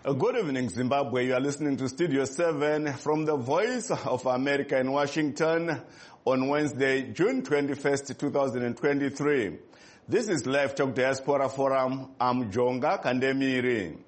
Good evening, Zimbabwe. You are listening to Studio 7 from the Voice of America in Washington on Wednesday, June 21st, 2023. This is Live Talk Diaspora Forum. I'm Jonga Kandemiri.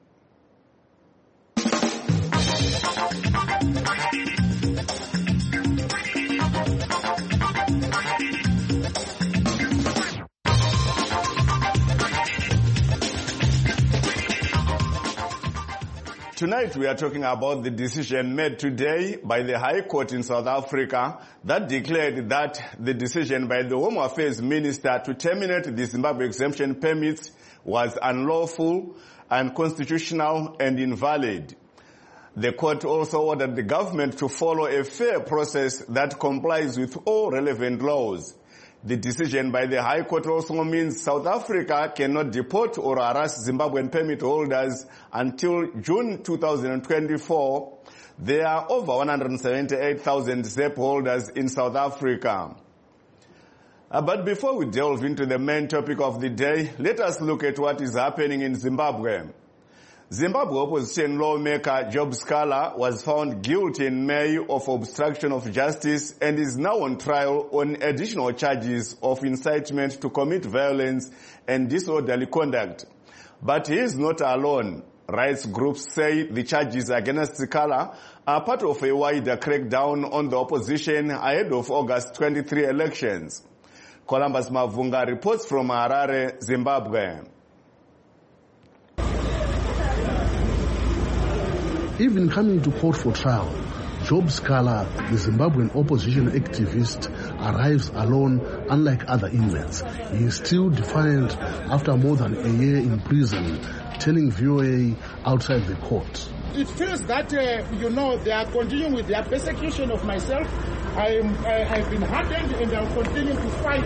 Tonight we are talking about the decision made today by the High Court in South Africa that declared that the decision by the Home Affairs Minister to terminate the Zimbabwe exemption permits was unlawful, unconstitutional and invalid. The court also ordered the government to follow a fair process that complies with all relevant laws. The decision by the High Court also means South Africa cannot deport or harass Zimbabwean permit holders until June 2024. There are over 178,000 ZEP holders in South Africa. But before we delve into the main topic of the day, let us look at what is happening in Zimbabwe. Zimbabwe opposition lawmaker Job Scaler was found guilty in May of obstruction of justice and is now on trial on additional charges of incitement to commit violence and disorderly conduct. But he is not alone. Rights groups say the charges against Scaler are part of a wider crackdown on the opposition ahead of August 23 elections. Columbus Mavunga reports from Harare, Zimbabwe. Even coming to court for trial, Job Scaler, the Zimbabwean opposition activist, arrives alone unlike other inmates. He is still defiant after more than a year in prison, telling VOA outside the court. It feels that, they are continuing with their persecution of myself. I've been hardened and I'll continue to fight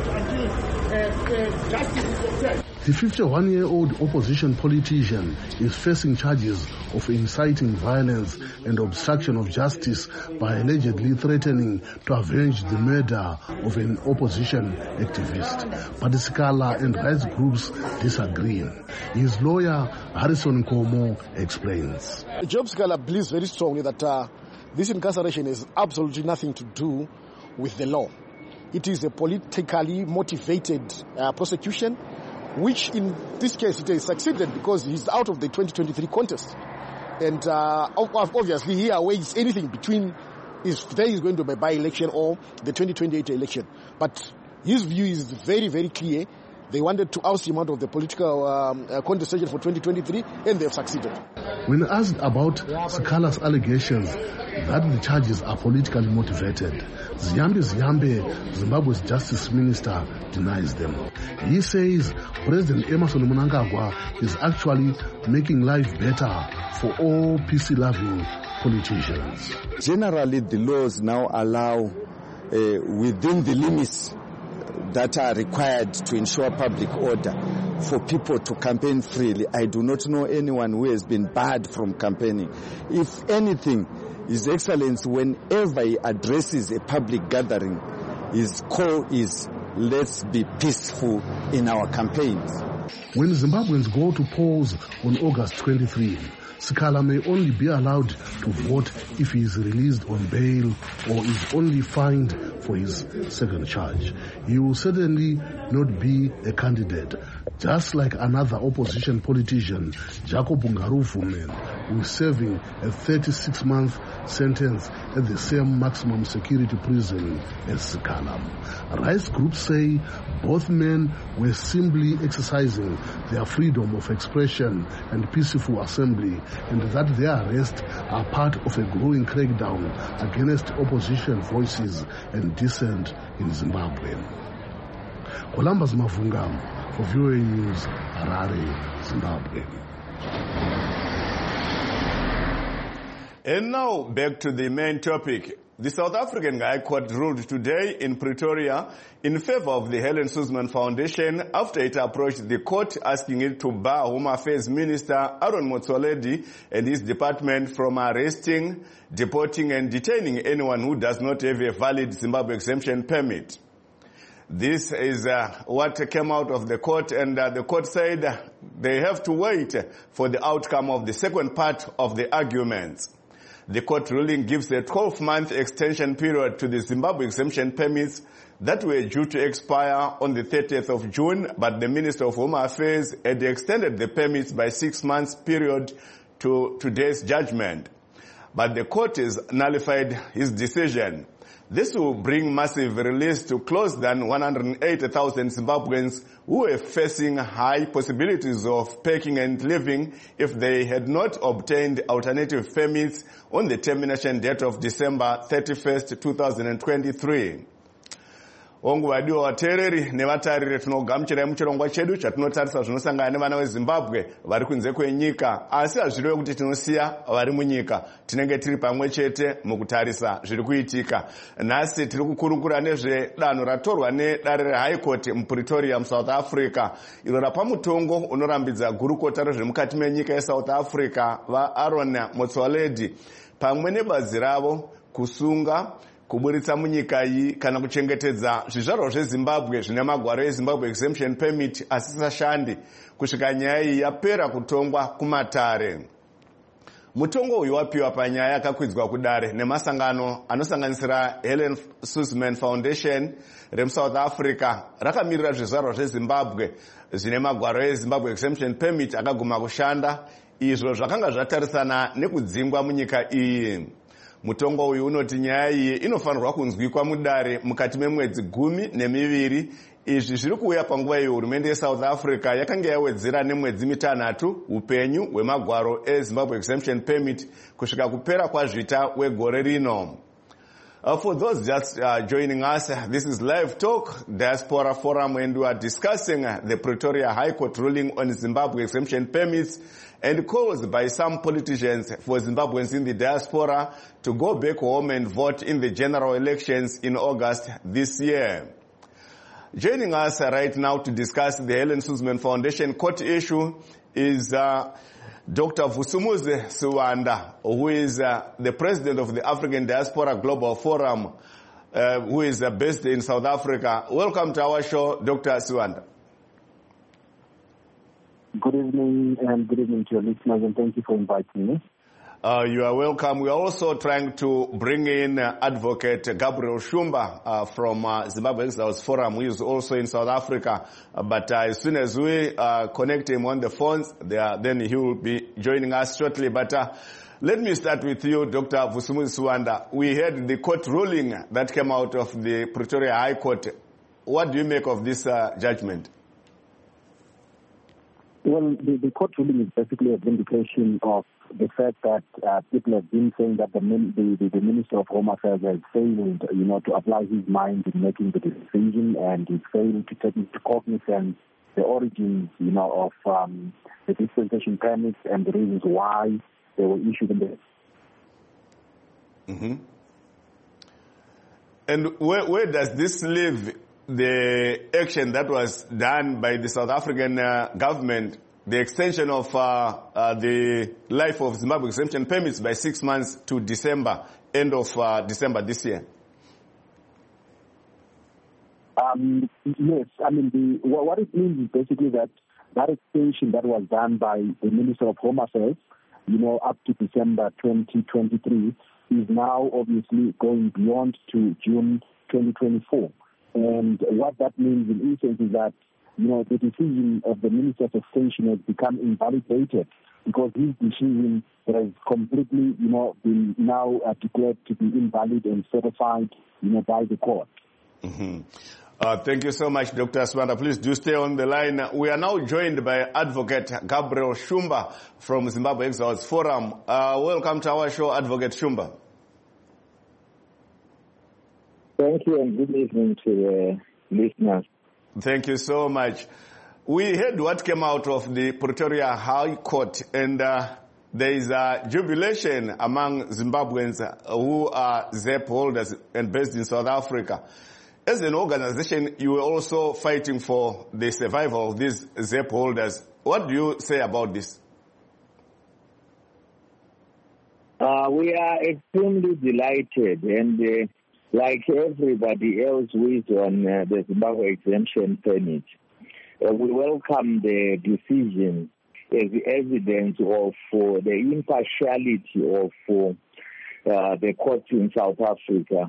until justice is obtained. The 51-year-old opposition politician is facing charges of inciting violence and obstruction of justice by allegedly threatening to avenge the murder of an opposition activist. But Scaler and rights groups disagree. His lawyer, Harrison Komo, explains. Job Scaler believes very strongly that this incarceration has absolutely nothing to do with the law. It is a politically motivated prosecution, which in this case it has succeeded because he's out of the 2023 contest. And obviously he awaits anything between if there is going to be a by-election or the 2028 election. But his view is very, very clear. They wanted to oust him out of the political contestation for 2023, and they have succeeded. When asked about Scaler's allegations that the charges are politically motivated, Ziyambe, Zimbabwe's justice minister, denies them. He says President Emmerson Mnangagwa is actually making life better for all PC-loving politicians. Generally, the laws now allow, within the limits that are required to ensure public order, for people to campaign freely. I do not know anyone who has been barred from campaigning. If anything, His Excellency, whenever he addresses a public gathering, his call is, let's be peaceful in our campaigns. When Zimbabweans go to polls on August 23, Scaler may only be allowed to vote if he is released on bail or is only fined for his second charge. He will certainly not be a candidate, just like another opposition politician, Jacob Ngaruvuman, who is serving a 36-month sentence at the same maximum security prison as Scaler. Rights groups say both men were simply exercising their freedom of expression and peaceful assembly, and that their arrests are part of a growing crackdown against opposition voices and dissent in Zimbabwe. Columbus Mavunga for VOA News, Harare, Zimbabwe. And now back to the main topic. The South African High Court ruled today in Pretoria in favor of the Helen Suzman Foundation after it approached the court asking it to bar Home Affairs Minister Aaron Motsoaledi and his department from arresting, deporting and detaining anyone who does not have a valid Zimbabwe exemption permit. This is what came out of the court, and the court said they have to wait for the outcome of the second part of the arguments. The court ruling gives a 12-month extension period to the Zimbabwe exemption permits that were due to expire on the 30th of June, but the Minister of Home Affairs had extended the permits by 6 months period to today's judgment. But the court has nullified his decision. This will bring massive release to close than 180,000 Zimbabweans who were facing high possibilities of packing and leaving if they had not obtained alternative permits on the termination date of December 31st, 2023. Ongu wadiwa watereri nevatarire tinogamuchirai muchirongwa chedu chatinotarisa zvinosangana nevana veZimbabwe vari kunze kwenyika, asi hazvirevi kuti tinosiya vari munyika. Tinenge tiri pamwe chete mukutarisa zviri kuitika. Nhasi tiri kukurukura nezvedanho ratorwa nedare reHigh Court muPretoria muSouth Africa, iro rapamutongo unorambidza gurukota rezvemukati menyika yeSouth Africa vaAaron Motsoaledi pamwe nebazi ravo kusunga kuburitsa munyika iyi kana kuchengetedza zvizvarwa zveZimbabwe zvine magwaro eZimbabwe exemption permit asisashandi kusvika nyaya iyi yapera kutongwa kumatare. Mutongo uyu wapiwa panyaya yakakwidzwa kudare nemasangano anosanganisira Helen Suzman Foundation remuSouth Africa rakamirira zvizvarwa zveZimbabwe zvine magwaro eZimbabwe exemption permit akaguma kushanda, izvo zvakanga zvatarisana nekudzingwa munyika iyi. Mutongo uyu unoti nyaya iyi inofanirwa kunzwikwa mudare mukati memwedzi 12. Izvi zviri kuuya panguva iyo hurumende yeSouth Africa yakanga yawedzera nemwedzi 3 upenyu hwemagwaro eZimbabwe exemption permit kusvika kupera kwazvita wegore rino. For those just joining us, this is Live Talk, Diaspora Forum, and we are discussing the Pretoria High Court ruling on Zimbabwe exemption permits and calls by some politicians for Zimbabweans in the diaspora to go back home and vote in the general elections in August this year. Joining us right now to discuss the Helen Suzman Foundation court issue is Dr. Vusumuzi Siwanda, who is the president of the African Diaspora Global Forum, who is based in South Africa. Welcome to our show, Dr. Siwanda. Good evening, and good evening to your listeners, and thank you for inviting me. You are welcome. We are also trying to bring in Advocate Gabriel Shumba from Zimbabwe Exiles Forum, who is also in South Africa. But as soon as we connect him on the phones, then he will be joining us shortly. But let me start with you, Dr. Vusumuzi Siwanda. We heard the court ruling that came out of the Pretoria High Court. What do you make of this judgment? Well, the court ruling is basically a vindication of the fact that people have been saying that the Minister of Home Affairs has failed, to apply his mind in making the decision, and he failed to take into cognizance the origins, of the dispensation permits and the reasons why they were issued in the. Mm-hmm. And where does this leave the action that was done by the South African government, the extension of the life of Zimbabwe exemption permits by 6 months to December, end of December this year? Yes, what it means is basically that extension that was done by the Minister of Home Affairs, up to December 2023, is now obviously going beyond to June 2024. And what that means in essence is that, the decision of the Minister's extension has become invalidated because his decision has completely, been now declared to be invalid and certified, by the court. Mm-hmm. Thank you so much, Dr. Siwanda. Please do stay on the line. We are now joined by Advocate Gabriel Shumba from Zimbabwe Exiles Forum. Welcome to our show, Advocate Shumba. Thank you, and good evening to the listeners. Thank you so much. We heard what came out of the Pretoria High Court, and there is a jubilation among Zimbabweans who are ZEP holders and based in South Africa. As an organization, you were also fighting for the survival of these ZEP holders. What do you say about this? We are extremely delighted, and like everybody else who is on the Zimbabwe exemption permit, we welcome the decision as evidence of the impartiality of the courts in South Africa.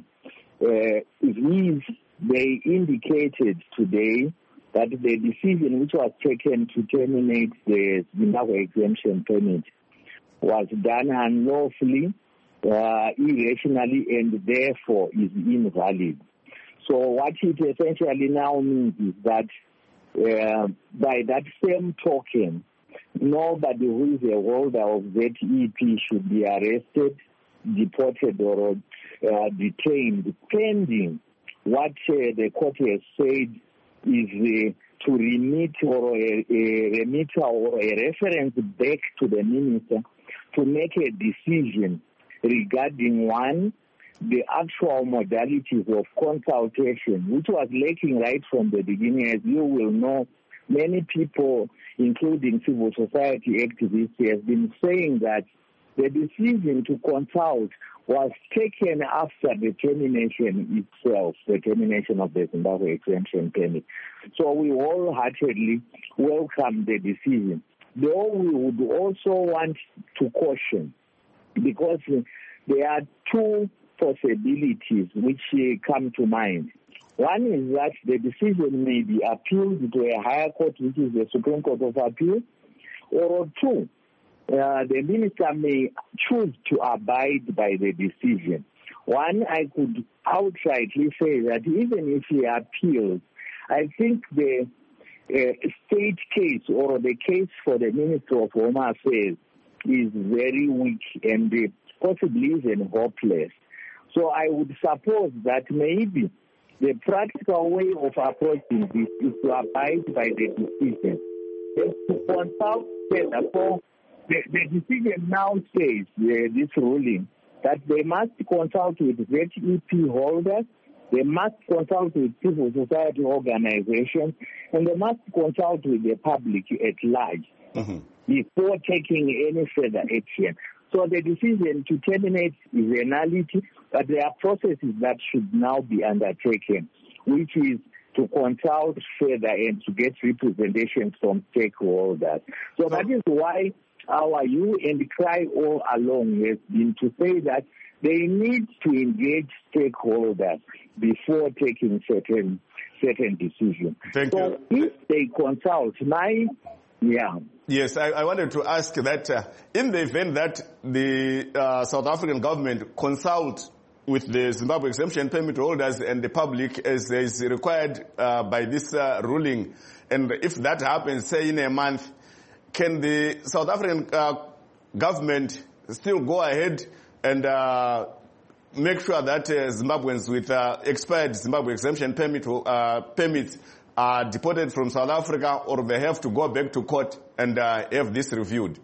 They indicated today that the decision which was taken to terminate the Zimbabwe exemption permit was done unlawfully, irrationally, and therefore is invalid. So what it essentially now means is that by that same token, nobody who is a holder of ZEP should be arrested, deported, or detained, pending what the court has said is to remit or a remitter or a reference back to the minister to make a decision regarding, one, the actual modalities of consultation, which was lacking right from the beginning. As you will know, many people, including civil society activists, have been saying that the decision to consult was taken after the termination itself, the termination of the Zimbabwe exemption permit. So we wholeheartedly welcome the decision. Though we would also want to caution, because there are two possibilities which come to mind. One is that the decision may be appealed to a higher court, which is the Supreme Court of Appeal, or two, the minister may choose to abide by the decision. One, I could outrightly say that even if he appeals, I think the state case or the case for the Minister of Home Affairs is very weak and possibly even hopeless. So I would suppose that maybe the practical way of approaching this is to abide by the decision. And to consult further. So the decision now says, this ruling, that they must consult with ZEP holders, they must consult with civil society organizations, and they must consult with the public at large before taking any further action. So the decision to terminate is a nullity, but there are processes that should now be undertaken, which is to consult further and to get representation from stakeholders. So that is why our hue and cry all along has been to say that they need to engage stakeholders before taking certain decisions. Thank you. If they consult, Yes, I wanted to ask that in the event that the South African government consult with the Zimbabwe exemption permit holders and the public as is required by this ruling, and if that happens, say in a month, can the South African government still go ahead and make sure that Zimbabweans with expired Zimbabwe exemption permits are deported from South Africa, or they have to go back to court and have this reviewed?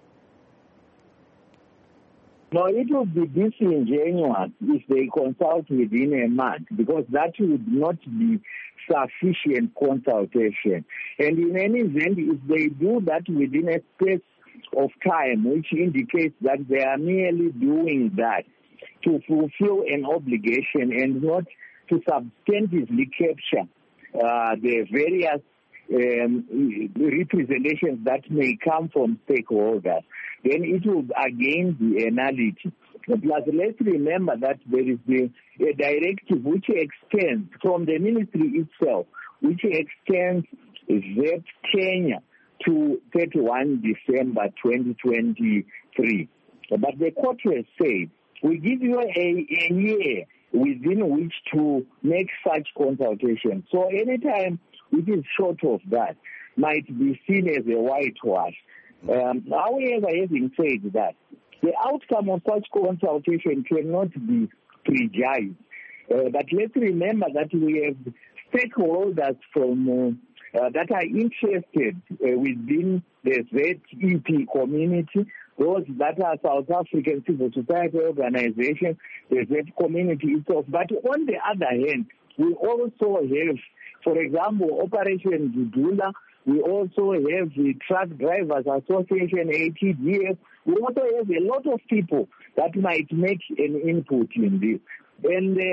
No, it would be disingenuous if they consult within a month, because that would not be sufficient consultation. And in any event, if they do that within a space of time, which indicates that they are merely doing that to fulfill an obligation and not to substantively capture the various representations that may come from stakeholders, then it will again be a nullity. Plus, let's remember that there is a directive which extends from the ministry itself, which extends ZEP tenure to 31 December 2023. But the court has said, we give you a year within which to make such consultation. So anytime which is short of that might be seen as a whitewash. However, having said that, the outcome of such consultation cannot be prejudged. But let's remember that we have stakeholders from that are interested within the ZEP community, those that are South African civil society organizations, the ZEP community itself. But on the other hand, we also have, for example, Operation Dudula. We also have the Truck Drivers Association, ATDF. We also have a lot of people that might make an input in this. And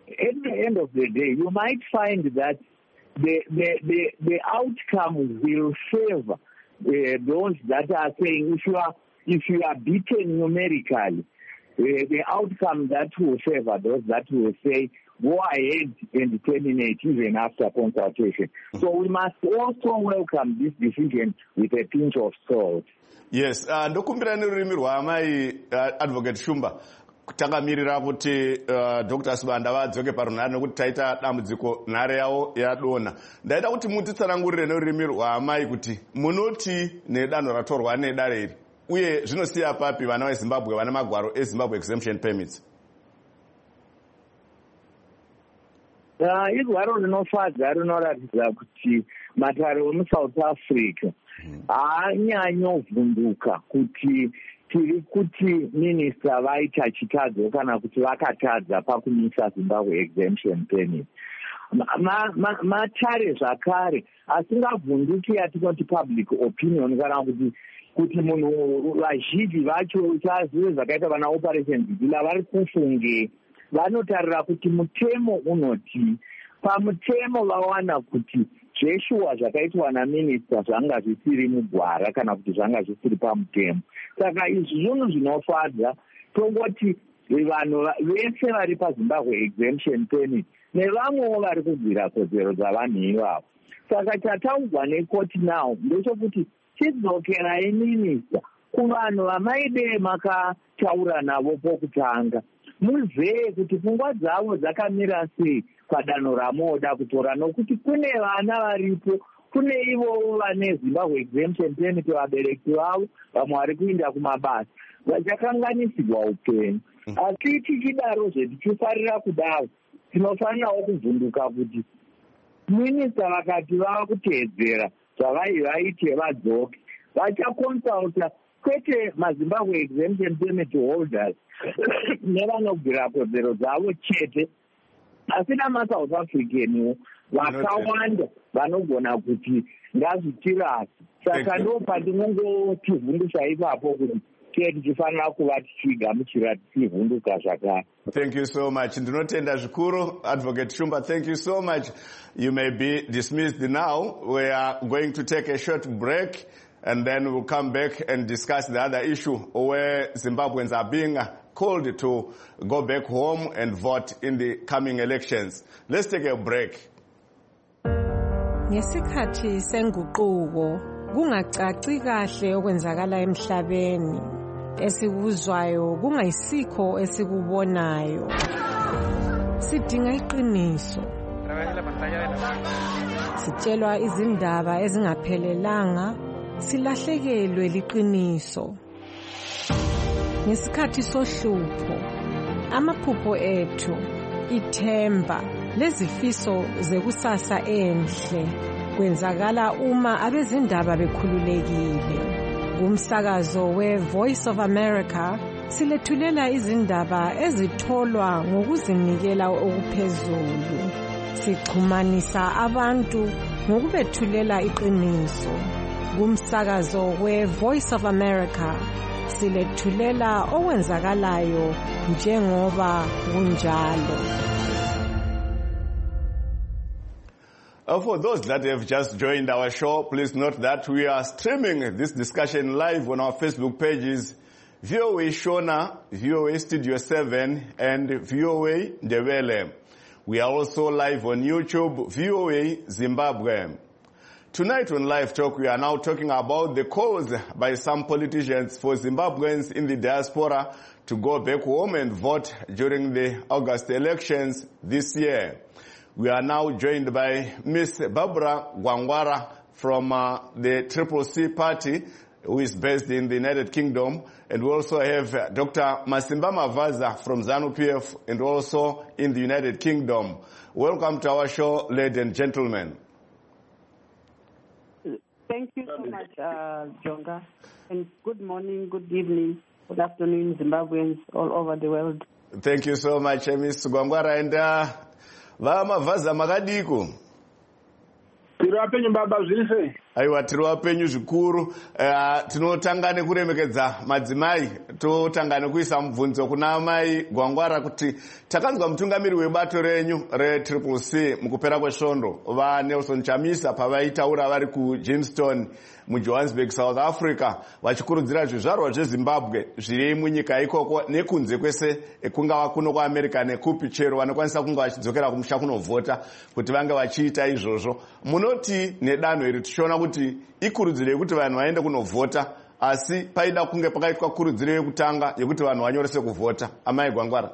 at the end of the day, you might find that the outcome will favor those that are saying if you are beaten numerically, the outcome that will favor those that will say go ahead and terminate even after consultation. So we must also welcome this decision with a pinch of salt. Yes, ndokumbira nerurimi rwaamai Advocate Shumba takamirira kuti Dr. Sibanda vadzoke parunhare nekuti taita dambudziko nhare yavo yadona. Ndaida kuti mutitsanangurire nerurimi rwaamai kuti munoti nedanho ratorwa nedare iri uye zvinosiya papi vana veZimbabwe vana magwaro eZimbabwe exemption permits. Igwaro rinofadza rinoratidza kuti matare emuSouth Africa haanyanyovhunduka kuti tiri kuti minista vaita chitadzo kana kuti vakatadza pakumisa Zimbabwe exemption permit. Matare zvakare asingavhunduki atinoti public opinion kana kuti munhu vazhinji vacho chazive zvakaita vana operation Zibila vari kufunge vanotarira kuti mutemo unoti pamutemo vawana kuti zveshuwa zvakaitwa naminista zvanga zvisiri mugwara kana kuti zvanga zvisiri pamutemo. Saka izvi zvinhu zvinofadza tongoti vanhu vese vari paZimbabwe exemption permit nevamwewo vari kugwira kodzero dzavanhu ivavo. Saka chataugwa nekoti now ndechekuti chidzokerai minista kuvanhu vamaide makataura navo pokutanga muzive kuti pfungwa dzavo dzakamira sei padanho ramoda kutora, nokuti kune vana varipo, kune ivowo vane Zimbabwe exemption permit vabereki vavo vamwe vari kuinda kumabasa vachakanganisigwa upenyu. Asi tichidaro tichifarira kudaro tinofanirawo kuvhunduka kuti minista vakati vava kuteedzera zvavaivaite vadzoke vachakonsulta kwete maZimbabwe exemption permit holders nevanogwira kodzero dzavo chete asi namaSouth African vakawanda vanogona kuti ngazvitirasi. Saka ndopandinongotivhundusa ipapo kuti tichifanira kuva tichigamuchira tichivhunduka zvakare. Thank you so much. Ndinotenda zvikuru Advocate Shumba. Thank you so much. You may be dismissed now. We are going to take a short break and then we'll come back and discuss the other issue where Zimbabweans are being called to go back home and vote in the coming elections. Let's take a break. Ngesikhathi senguquko kungacaci kahle okwenzakala emhlabeni, esikuzwayo kungayisikho esikubonayo. Sidinga iqiniso. Sitshelwa izindaba ezingaphelelanga, silahlekelwe liqiniso. Ngesikhathi sohlupho, amaphupho ethu, ithemba lezifiso zekusasa enhle kwenzakala uma abezindaba bekhululekile. Kumsakazo we-Voice of America silethulela izindaba ezitholwa ngokuzinikela okuphezulu. Sixhumanisa abantu ngokubethulela iqiniso. Kumsakazo we-Voice of America silethulela okwenzakalayo njengoba kunjalo. For those that have just joined our show, please note that we are streaming this discussion live on our Facebook pages, VOA Shona, VOA Studio 7, and VOA Ndebele. We are also live on YouTube, VOA Zimbabwe. Tonight on Live Talk, we are now talking about the calls by some politicians for Zimbabweans in the diaspora to go back home and vote during the August elections this year. We are now joined by Ms. Barbara Gwangwara from the Triple C Party, who is based in the United Kingdom. And we also have Dr. Masimba Mavaza from ZANU-PF and also in the United Kingdom. Welcome to our show, ladies and gentlemen. Thank you so much, Jonga. And good morning, good evening, good afternoon, Zimbabweans all over the world. Thank you so much, Ms. Gwangwara. And Mavaza Magadiko. tiri wapenyu baba zviri sei? Aiwa, tiri wapenyu zvikuru. Tinotanga nekuremekedza madzimai, totanga nekuisa mubvunzo kuna Amai Gwangwara kuti takanzwa mutungamiri webato renyu reCCC mukupera kwesvondo vaNelson Chamisa pavaitaura vari kuJamestown muJohannesburg, South Africa, vachikurudzira zvizvarwa zveZimbabwe zviri munyika ikoko nekunze kwese, kungava kuno kuAmerica nekupi chero vanokwanisa kunge vachidzokera kumusha kunovhota, kuti vange vachiita izvozvo. Munoti nedanho iri tichiona kuti ikurudziro yekuti vanhu vaende kunovhota, asi paida kunge pakaitwa kurudziro yekutanga yekuti vanhu vanyorese kuvhota. Amai Gwangwara.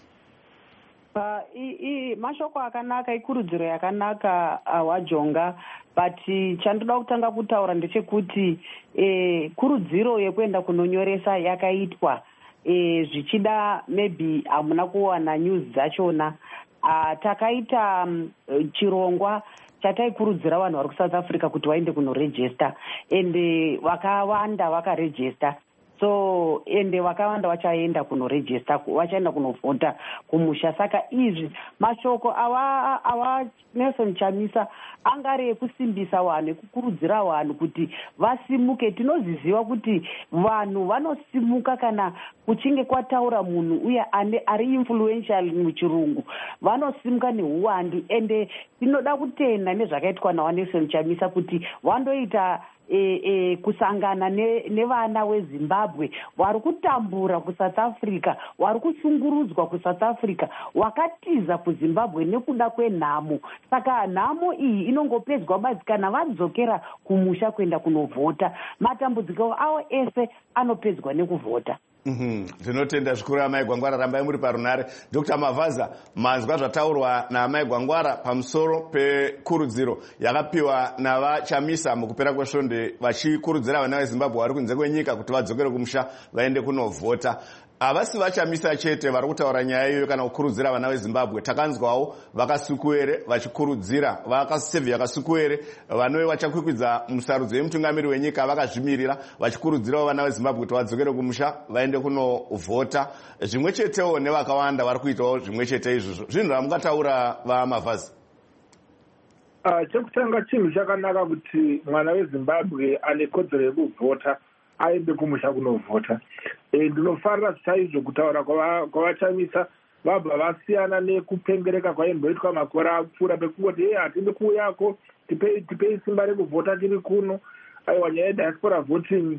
Mashoko akanaka, ikurudziro yakanaka waJonga, but chandoda kutanga kutaura ndechekuti kurudziro yekuenda kunonyoresa yakaitwa zvichida maybe hamuna kuwana news dzachona. Takaita chirongwa chataikurudzira vanhu vari kuSouth Africa kuti vaende kunorejista, ende vakawanda vakarejista. So ende vakawanda vachaenda kunorejista, vachaenda kunovhota kumusha. Saka izvi mashoko ava Nelson Chamisa angari ekusimbisa vanhu, ekukurudzira vanhu kuti vasimuke. Tinoziziva kuti vanhu vanosimuka kana kuchinge kwataura munhu uye ari influential muchirungu, vanosimuka neuwandu. Ende tinoda kutenda nezvakaitwa nawaNelson Chamisa kuti vandoita kusangana nevana weZimbabwe vari kutambura kuSouth Africa, vari kushungurudzwa kuSouth Africa, wakatiza kuZimbabwe nekuda kwenhamo. Saka nhamo iyi inongopedzwa badzi kana vadzokera kumusha kuenda kunovhota. Matambudziko avo ese anopedzwa nekuvhota. Tinotenda zvikuru Amai Gwangwara, rambai muri parunare. Dr. Mavaza, manzwa zvataurwa naAmai Gwangwara pamusoro pekurudziro yakapiwa navaChamisa mukupera kwesvondo vachikurudzira vana veZimbabwe vari kunze kwenyika kuti vadzokere kumusha vaende kunovhota. Havasi vaChamisa chete vari kutaura nyaya iyoyo kana kukurudzira vana veZimbabwe. Takanzwawo vakasukuere vachikurudzira, vakasevhi yakasukuere vanove vachakwikwidza musarudzo yemutungamiri wenyika vakazvimirira vachikurudzirawo vana veZimbabwe kuti vadzokere kumusha vaende kunovhota. Zvimwe chetewo nevakawanda vari kuitawo zvimwe chete izvozvo. Zvinhu zvamungataura vaMavazi? Chekutanga chinhu chakanaka kuti mwana weZimbabwe ane kodzero yekuvhota aende kumusha kunovhota. Ndinofarira chaizvo kutaura kwavaChamisa vabva vasiyana nekupengereka kwaimboitwa makore apfuura pekungoti hatindi kuuyako, tipei simba rekuvhota tiri kuno. Aiwa, nyaya yediaspora voting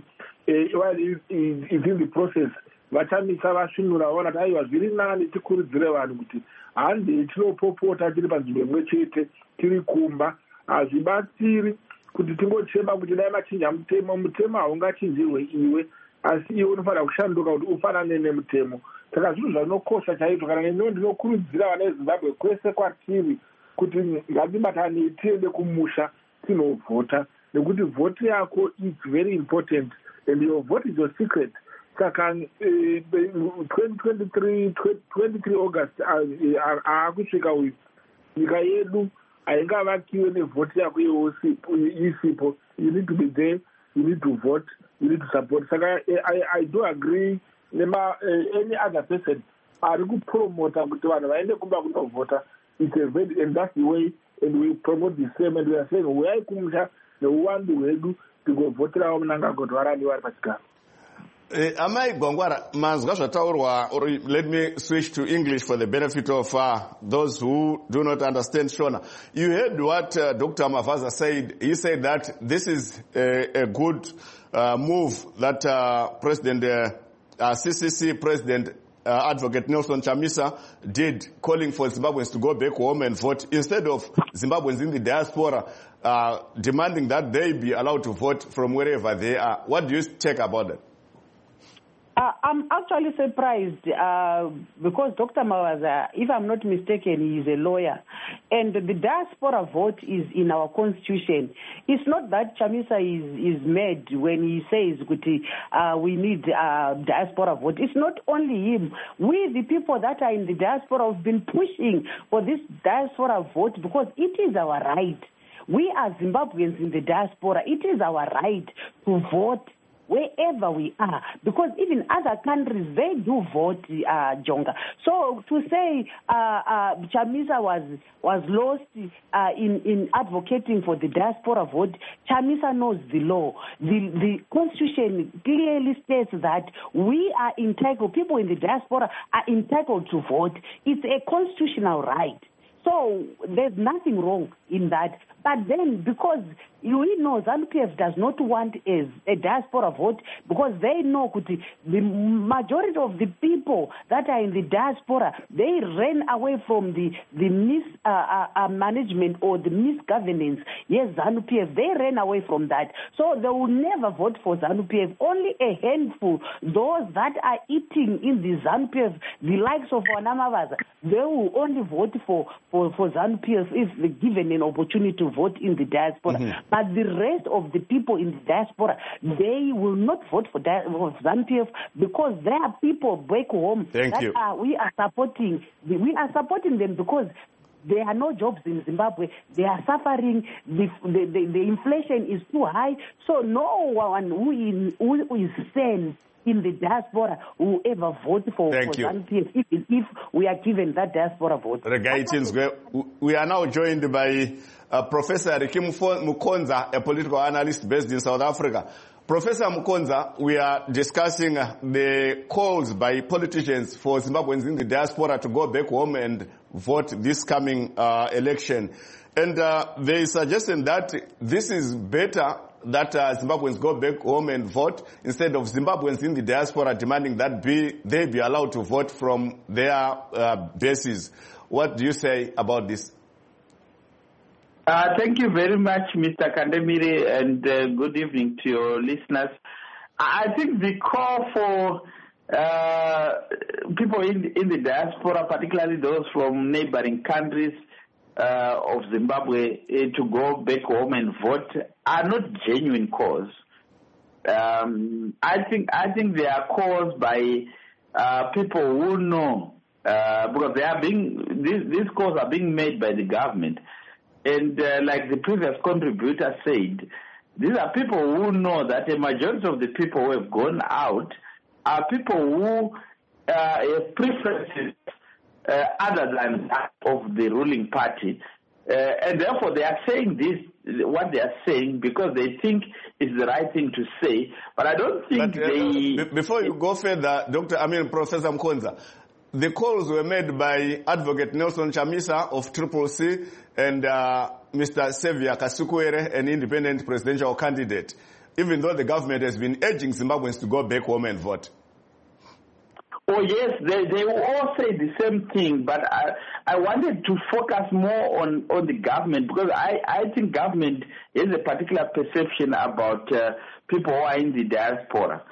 is in the process. VaChamisa vasvinura vaona kuti aiwa zviri nani tikurudzire vanhu kuti handi tinopopota tiri panzvimbo imwe chete tiri kumba. Hazvibatsiri kuti tingochema kuti dai machinja mutemo haungachinjirwe iwe, asi iwe unofanira kushanduka kuti ufanane nemutemo. Saka zvinhu zvinokosha chaizvo. Kana neniwo ndinokurudzira vana veZimbabwe kwese kwatiri kuti ngatibatane tiende kumusha tinovhota, nekuti vhoti yako is very important and your vote is your secret. Saka 23 August aakusvika uyu, nyika yedu haingavakiwe nevhoti yako isipo. You need to be there, you need to vote, you need to support. Saka I do agree any other person ari kupromota kuti vanhu vaende kumba kunovhota. It's a very, and that's the way, and we promote the same, and we are saying uyai kumusha neuwandu hwedu tigovhoterawo munangagwa kuti varani vari pachigaro. Amai Gwangwara, manzwa zvataurwa, or let me switch to English for the benefit of those who do not understand Shona. You heard what Dr. Mavaza said. He said that this is a good move that President CCC President Advocate Nelson Chamisa did, calling for Zimbabweans to go back home and vote instead of Zimbabweans in the diaspora demanding that they be allowed to vote from wherever they are. What do you take about that? I'm actually surprised because Dr. Mavaza, if I'm not mistaken, he is a lawyer. And the diaspora vote is in our constitution. It's not that Chamisa is mad when he says we need diaspora vote. It's not only him. We, the people that are in the diaspora, have been pushing for this diaspora vote because it is our right. We are Zimbabweans in the diaspora. It is our right to vote wherever we are, because even other countries, they do vote, Jonga. So to say Chamisa was lost in advocating for the diaspora vote, Chamisa knows the law. The Constitution clearly states that we are entitled, people in the diaspora are entitled to vote. It's a constitutional right. So there's nothing wrong in that. But then, because we know ZANU-PF does not want a diaspora vote, because they know the majority of the people that are in the diaspora, they ran away from the mismanagement or the misgovernance. Yes, ZANU-PF, they ran away from that. So they will never vote for ZANU-PF. Only a handful, those that are eating in the ZANU-PF, the likes of Wanamavaza, they will only vote for ZANU-PF if they're given an opportunity to vote in the diaspora. But the rest of the people in the diaspora, they will not vote for ZANU-PF, because there are people back home we are supporting. We are supporting them because there are no jobs in Zimbabwe. They are suffering. The inflation is too high. So no one who is sane in the diaspora will ever vote for ZANU-PF if we are given that diaspora vote. We are now joined by Professor Rikim Mukonza, a political analyst based in South Africa. Professor Mukonza, we are discussing the calls by politicians for Zimbabweans in the diaspora to go back home and vote this coming election. And there is suggestion that this is better that Zimbabweans go back home and vote instead of Zimbabweans in the diaspora demanding that they be allowed to vote from their bases. What do you say about this? Thank you very much, Mr. Kandemire, and good evening to your listeners. I think the call for people in the diaspora, particularly those from neighboring countries of Zimbabwe, to go back home and vote are not genuine calls. I think they are calls by people who know, because these calls are being made by the government. And like the previous contributor said, these are people who know that a majority of the people who have gone out are people who have preferences other than that of the ruling party. And therefore they are saying what they are saying because they think it's the right thing to say. But I don't think Before you go further, Professor Mukonza, the calls were made by Advocate Nelson Chamisa of Triple C and Mr. Xavier Kasukuwere, an independent presidential candidate, even though the government has been urging Zimbabweans to go back home and vote. Oh, yes, they will all say the same thing, but I wanted to focus more on the government, because I think government has a particular perception about people who are in the diaspora.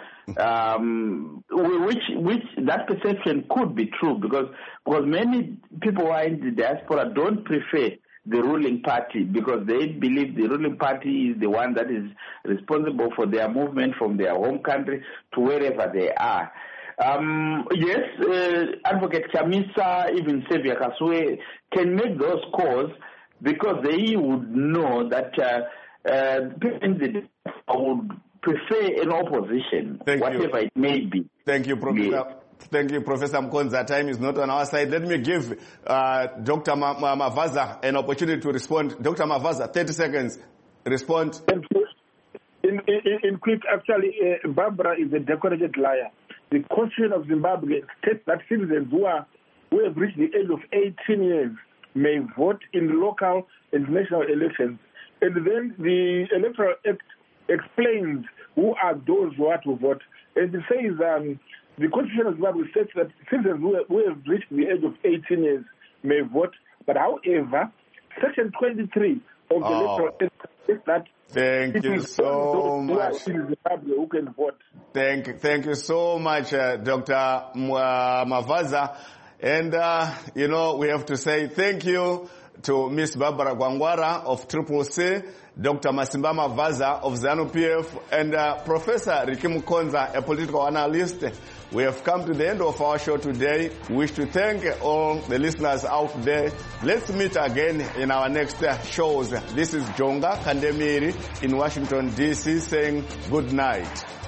Which that perception could be true, because many people who are in the diaspora don't prefer the ruling party, because they believe the ruling party is the one that is responsible for their movement from their home country to wherever they are. Yes, Advocate Chamisa, even Xavier Kasukuwere can make those calls because they would know that people in the diaspora would prefer an opposition, whatever it may be. Thank you, Professor. Yeah. Thank you, Professor Mukonza. Time is not on our side. Let me give Dr. Mavaza an opportunity to respond. Dr. Mavaza, 30 seconds. Respond. In quick, actually, Barbara is a decorated liar. The Constitution of Zimbabwe states that citizens who have reached the age of 18 years may vote in local and national elections. And then the Electoral Act explains who are those who are to vote. And it says the Constitution of Zimbabwe states that citizens who have reached the age of 18 years may vote. But however, Section 23 of the Electoral Act states that thank you so much. Who can vote. Thank you so much, Dr. Mavaza. And, we have to say thank you to Ms. Barbara Gwangwara of Triple C, Dr. Masimba Mavaza of ZANU-PF, and Professor Rikim Mukonza, a political analyst. We have come to the end of our show today. We wish to thank all the listeners out there. Let's meet again in our next shows. This is Jonga Kandemire in Washington, D.C. saying good night.